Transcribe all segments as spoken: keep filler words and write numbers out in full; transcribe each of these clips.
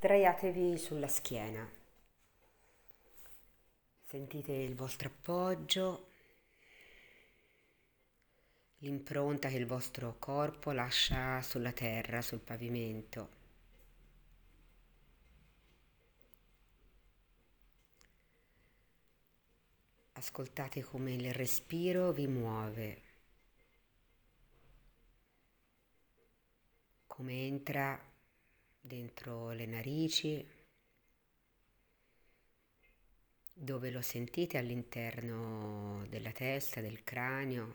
Sdraiatevi sulla schiena, sentite il vostro appoggio, l'impronta che il vostro corpo lascia sulla terra, sul pavimento. Ascoltate come il respiro vi muove, come entra dentro le narici, dove lo sentite all'interno della testa, del cranio.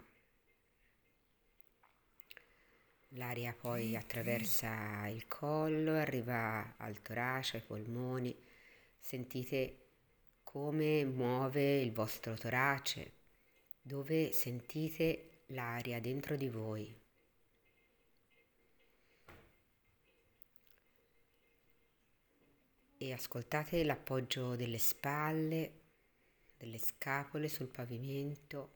L'aria poi attraversa il collo, arriva al torace, ai polmoni. Sentite come muove il vostro torace, dove sentite l'aria dentro di voi. E ascoltate l'appoggio delle spalle, delle scapole sul pavimento.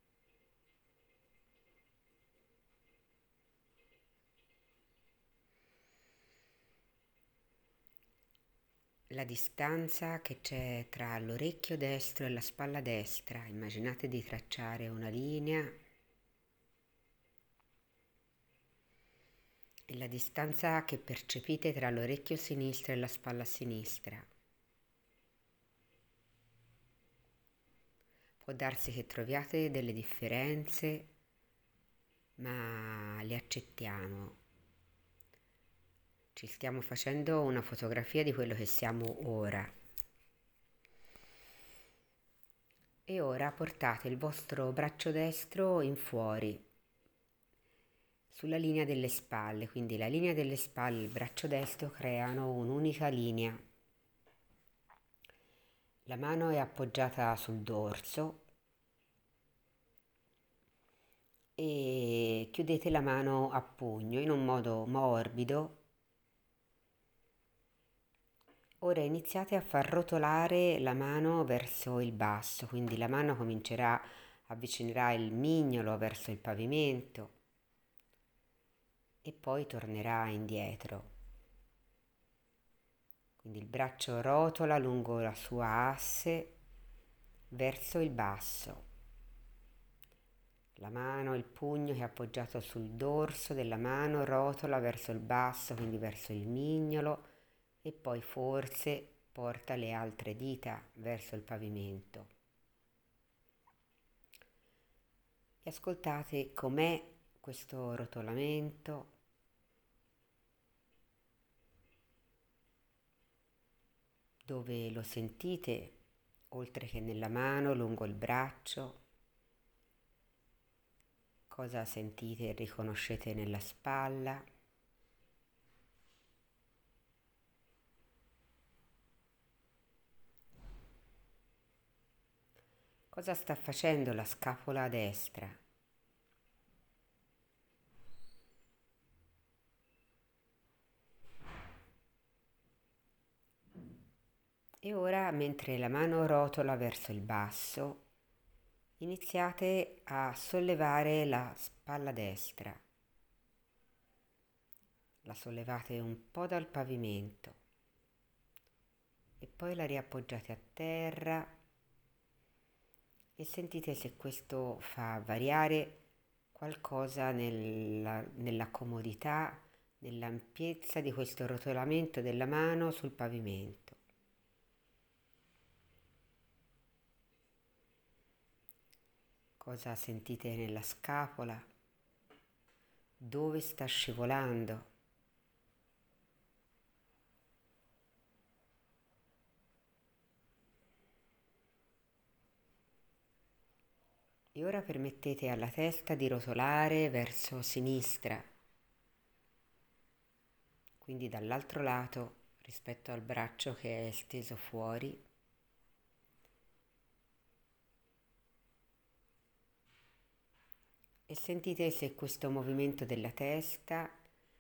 La distanza che c'è tra l'orecchio destro e la spalla destra. Immaginate di tracciare una linea e la distanza che percepite tra l'orecchio sinistro e la spalla sinistra. Può darsi che troviate delle differenze, ma le accettiamo. Ci stiamo facendo una fotografia di quello che siamo ora. E ora portate il vostro braccio destro in fuori, sulla linea delle spalle, quindi la linea delle spalle e il braccio destro creano un'unica linea. La mano è appoggiata sul dorso e chiudete la mano a pugno in un modo morbido. Ora iniziate a far rotolare la mano verso il basso, quindi la mano comincerà, avvicinerà il mignolo verso il pavimento e poi tornerà indietro. Quindi il braccio rotola lungo la sua asse verso il basso. La mano, il pugno che è appoggiato sul dorso della mano rotola verso il basso, quindi verso il mignolo, e poi forse porta le altre dita verso il pavimento. E ascoltate com'è questo rotolamento. Dove lo sentite, oltre che nella mano, lungo il braccio. Cosa sentite e riconoscete nella spalla. Cosa sta facendo la scapola destra? E ora, mentre la mano rotola verso il basso, iniziate a sollevare la spalla destra. La sollevate un po' dal pavimento e poi la riappoggiate a terra e sentite se questo fa variare qualcosa nella, nella comodità, nell'ampiezza di questo rotolamento della mano sul pavimento. Cosa sentite nella scapola? Dove sta scivolando? E ora permettete alla testa di rotolare verso sinistra, quindi dall'altro lato rispetto al braccio che è steso fuori. E sentite se questo movimento della testa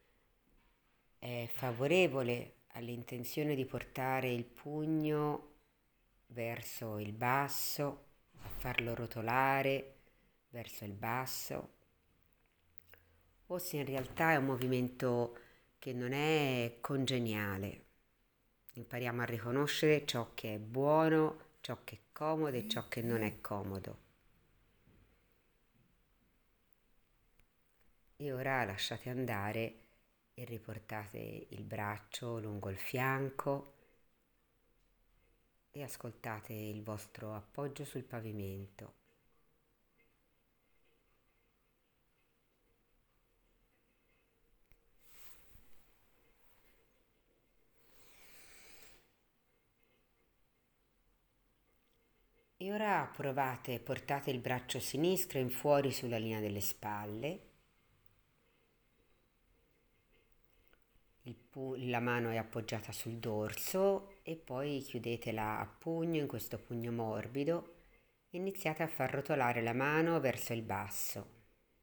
è favorevole all'intenzione di portare il pugno verso il basso, a farlo rotolare verso il basso, o se in realtà è un movimento che non è congeniale. impariamo a riconoscere ciò che è buono, ciò che è comodo e ciò che non è comodo. E ora lasciate andare e riportate il braccio lungo il fianco e ascoltate il vostro appoggio sul pavimento. E ora provate, portate il braccio sinistro in fuori sulla linea delle spalle, il pu- la mano è appoggiata sul dorso e poi chiudetela a pugno in questo pugno morbido e iniziate a far rotolare la mano verso il basso.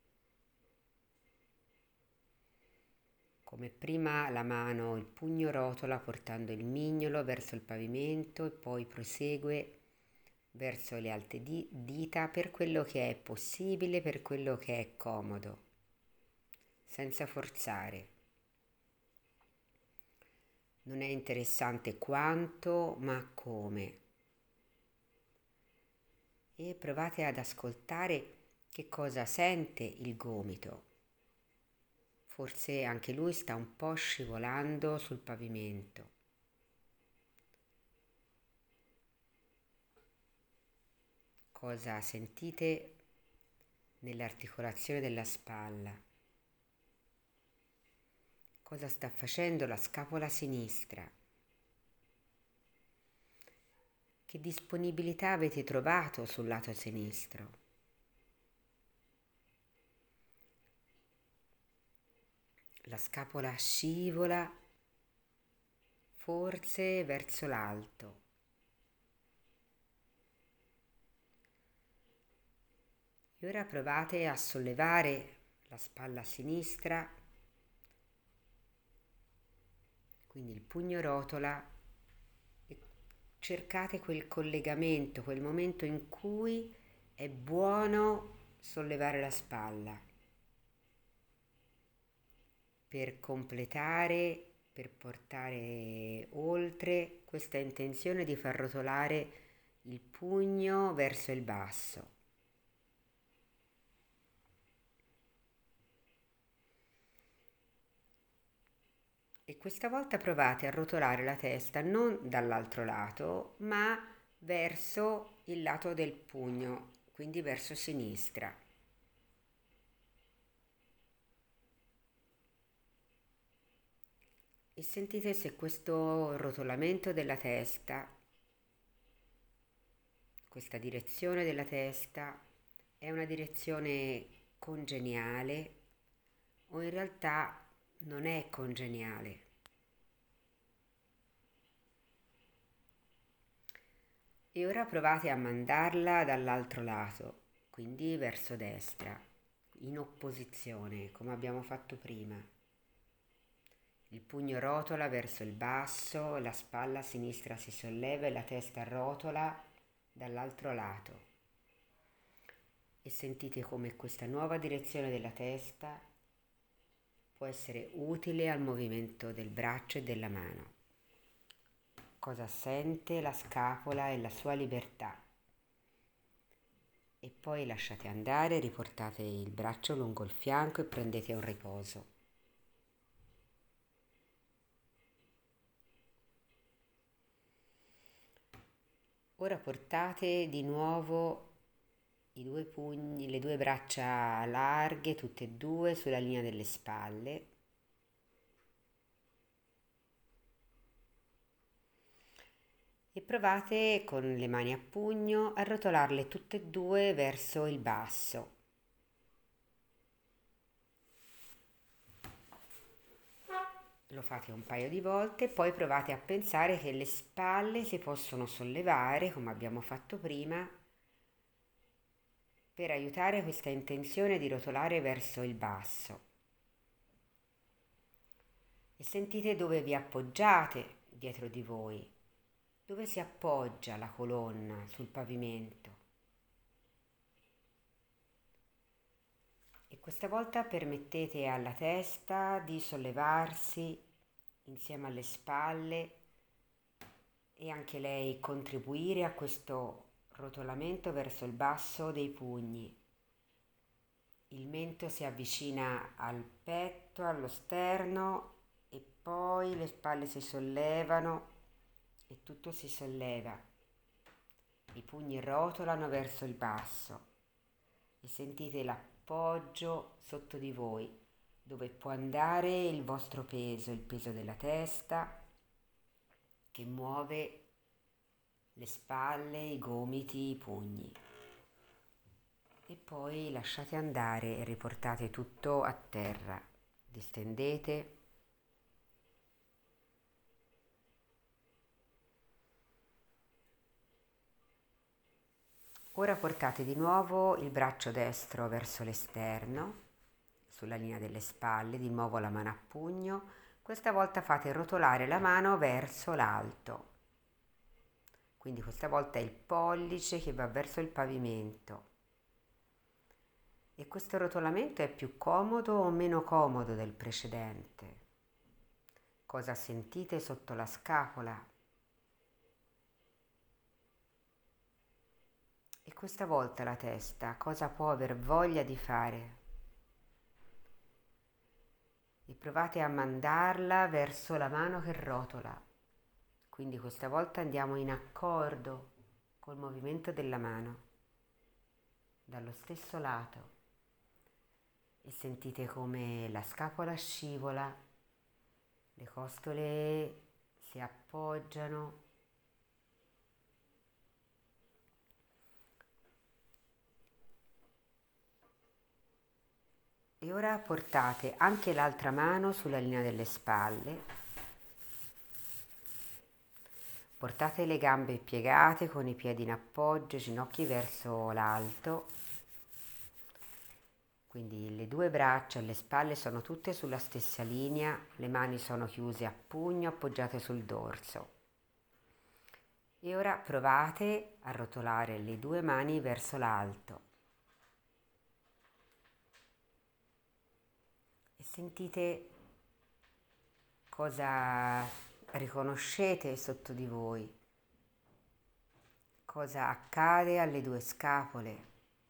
Come prima la mano, il pugno rotola portando il mignolo verso il pavimento e poi prosegue verso le alte di- dita per quello che è possibile, per quello che è comodo, senza forzare. Non è interessante quanto, ma come. E provate ad ascoltare che cosa sente il gomito. Forse anche lui sta un po' scivolando sul pavimento. Cosa sentite nell'articolazione della spalla? Cosa sta facendo la scapola sinistra? Che disponibilità avete trovato sul lato sinistro? La scapola scivola forse verso l'alto. E ora provate a sollevare la spalla sinistra, quindi il pugno rotola, e cercate quel collegamento, quel momento in cui è buono sollevare la spalla per completare, per portare oltre questa intenzione di far rotolare il pugno verso il basso. E questa volta provate a rotolare la testa non dall'altro lato, ma verso il lato del pugno, quindi verso sinistra. E sentite se questo rotolamento della testa, questa direzione della testa, è una direzione congeniale o in realtà non è congeniale. E ora provate a mandarla dall'altro lato, quindi verso destra, in opposizione, come abbiamo fatto prima. Il pugno rotola verso il basso, la spalla sinistra si solleva e la testa rotola dall'altro lato. E sentite come questa nuova direzione della testa può essere utile al movimento del braccio e della mano. Cosa sente la scapola e la sua libertà. E poi lasciate andare, riportate il braccio lungo il fianco e prendete un riposo. Ora portate di nuovo i due pugni, le due braccia larghe, tutte e due sulla linea delle spalle. E provate con le mani a pugno a rotolarle tutte e due verso il basso. Lo fate un paio di volte e poi provate a pensare che le spalle si possono sollevare, come abbiamo fatto prima, per aiutare questa intenzione di rotolare verso il basso. E sentite dove vi appoggiate dietro di voi, dove si appoggia la colonna sul pavimento. E questa volta permettete alla testa di sollevarsi insieme alle spalle e anche lei contribuire a questo rotolamento verso il basso dei pugni. Il mento si avvicina al petto, allo sterno e poi le spalle si sollevano e tutto si solleva. I pugni rotolano verso il basso e sentite l'appoggio sotto di voi, dove può andare il vostro peso, il peso della testa che muove le spalle, i gomiti, i pugni. E poi lasciate andare e riportate tutto a terra. Distendete. Ora portate di nuovo il braccio destro verso l'esterno, sulla linea delle spalle, di nuovo la mano a pugno. Questa volta fate rotolare la mano verso l'alto. Quindi questa volta è il pollice che va verso il pavimento. E questo rotolamento è più comodo o meno comodo del precedente? Cosa sentite sotto la scapola? E questa volta la testa cosa può aver voglia di fare? E provate a mandarla verso la mano che rotola. Quindi questa volta andiamo in accordo col movimento della mano, dallo stesso lato. E sentite come la scapola scivola, le costole si appoggiano. E ora portate anche l'altra mano sulla linea delle spalle. Portate le gambe piegate con i piedi in appoggio, ginocchi verso l'alto. Quindi le due braccia e le spalle sono tutte sulla stessa linea, le mani sono chiuse a pugno, appoggiate sul dorso. E ora provate a rotolare le due mani verso l'alto. E sentite cosa riconoscete sotto di voi, cosa accade alle due scapole,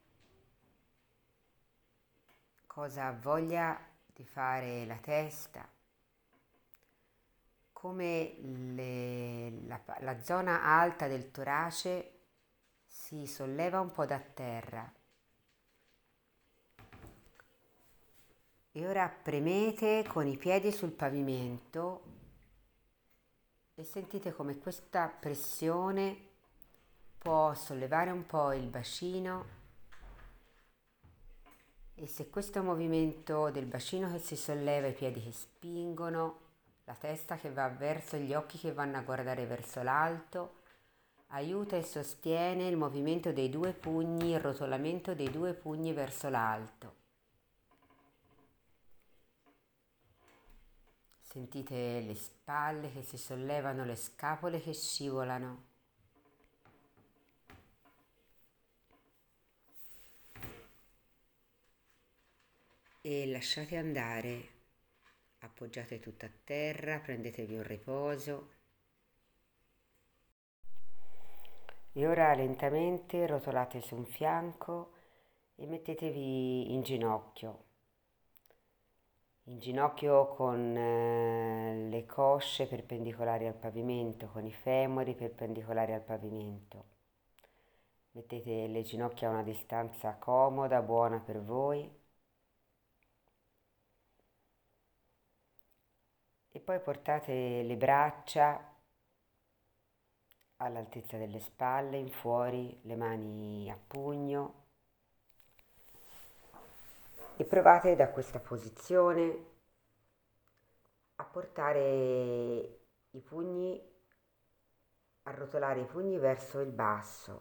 cosa ha voglia di fare la testa, come le, la, la zona alta del torace si solleva un po' da terra. E ora premete con i piedi sul pavimento e sentite come questa pressione può sollevare un po' il bacino. E se questo movimento del bacino che si solleva, i piedi che spingono, la testa che va verso gli occhi che vanno a guardare verso l'alto, aiuta e sostiene il movimento dei due pugni, il rotolamento dei due pugni verso l'alto. Sentite le spalle che si sollevano, le scapole che scivolano. E lasciate andare, appoggiate tutto a terra, prendetevi un riposo. E ora lentamente rotolate su un fianco e mettetevi in ginocchio. In ginocchio con eh, le cosce perpendicolari al pavimento, con i femori perpendicolari al pavimento. Mettete le ginocchia a una distanza comoda, buona per voi. E poi portate le braccia all'altezza delle spalle, in fuori, le mani a pugno. E provate da questa posizione a portare i pugni, a rotolare i pugni verso il basso.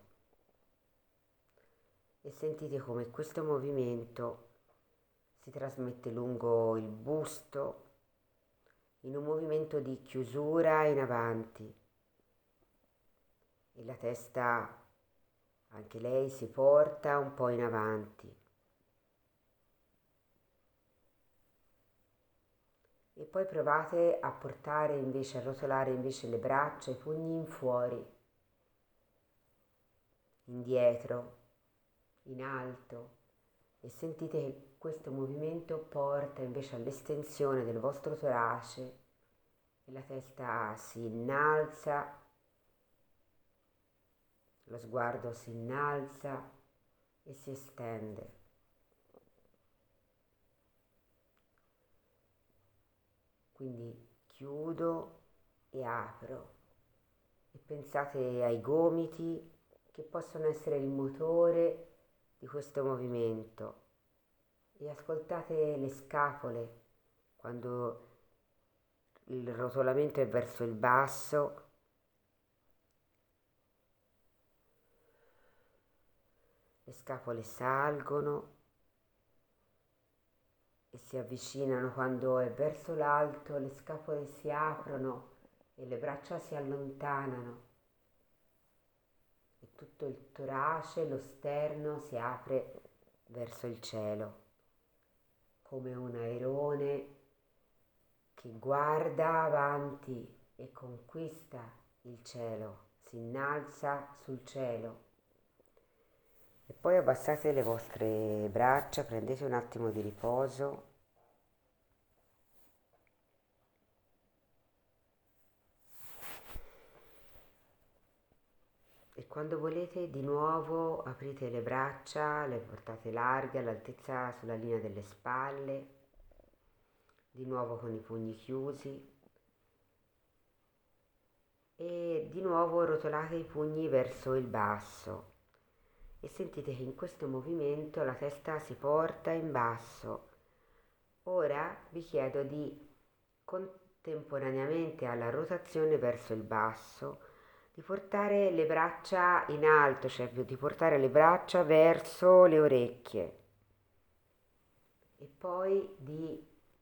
E sentite come questo movimento si trasmette lungo il busto, in un movimento di chiusura in avanti. E la testa, anche lei, si porta un po' in avanti. E poi poi provate a portare invece, a rotolare invece le braccia, i pugni in fuori, indietro, in alto, e sentite che questo movimento porta invece all'estensione del vostro torace e la testa si innalza, lo sguardo si innalza e si estende. Quindi chiudo e apro e pensate ai gomiti che possono essere il motore di questo movimento e ascoltate le scapole quando il rotolamento è verso il basso. Le scapole salgono e si avvicinano, quando è verso l'alto le scapole si aprono e le braccia si allontanano e tutto il torace, lo sterno si apre verso il cielo, come un airone che guarda avanti e conquista il cielo, si innalza sul cielo. E poi abbassate le vostre braccia, prendete un attimo di riposo. E quando volete di nuovo aprite le braccia, le portate larghe all'altezza sulla linea delle spalle, di nuovo con i pugni chiusi e di nuovo rotolate i pugni verso il basso. E sentite che in questo movimento la testa si porta in basso. Ora vi chiedo di contemporaneamente alla rotazione verso il basso di portare le braccia in alto, cioè di portare le braccia verso le orecchie e poi di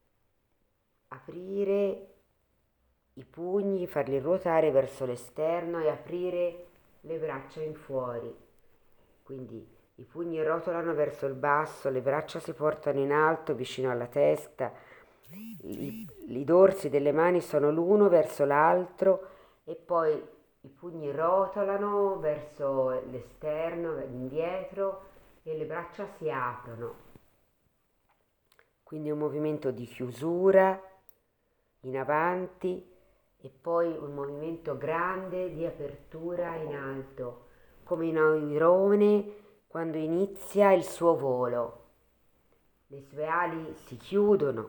aprire i pugni, farli ruotare verso l'esterno e aprire le braccia in fuori. Quindi i pugni rotolano verso il basso, le braccia si portano in alto vicino alla testa, i, i dorsi delle mani sono l'uno verso l'altro e poi i pugni rotolano verso l'esterno, indietro e le braccia si aprono. Quindi un movimento di chiusura in avanti e poi un movimento grande di apertura in alto, come un airone quando inizia il suo volo. Le sue ali si chiudono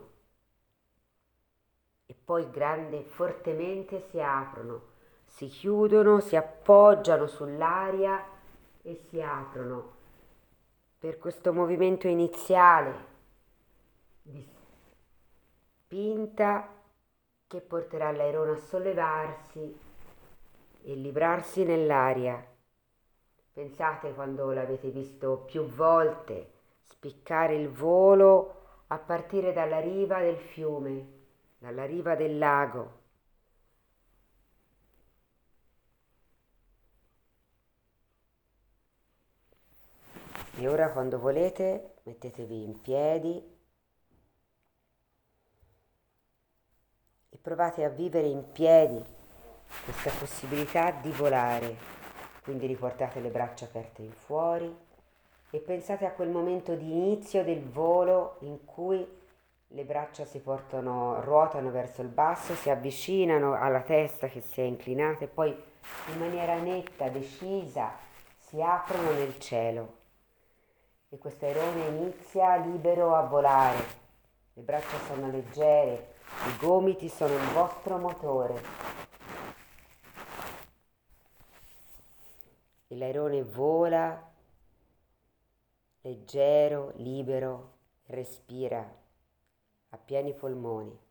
e poi grande fortemente si aprono, si chiudono, si appoggiano sull'aria e si aprono per questo movimento iniziale di spinta che porterà l'airone a sollevarsi e librarsi nell'aria. Pensate quando l'avete visto più volte spiccare il volo a partire dalla riva del fiume, dalla riva del lago. E ora quando volete mettetevi in piedi e provate a vivere in piedi questa possibilità di volare. Quindi riportate le braccia aperte in fuori e pensate a quel momento di inizio del volo in cui le braccia si portano, ruotano verso il basso, si avvicinano alla testa che si è inclinata e poi in maniera netta, decisa, si aprono nel cielo. E questo airone inizia libero a volare. Le braccia sono leggere, i gomiti sono il vostro motore. E l'airone vola leggero, libero, respira a pieni polmoni.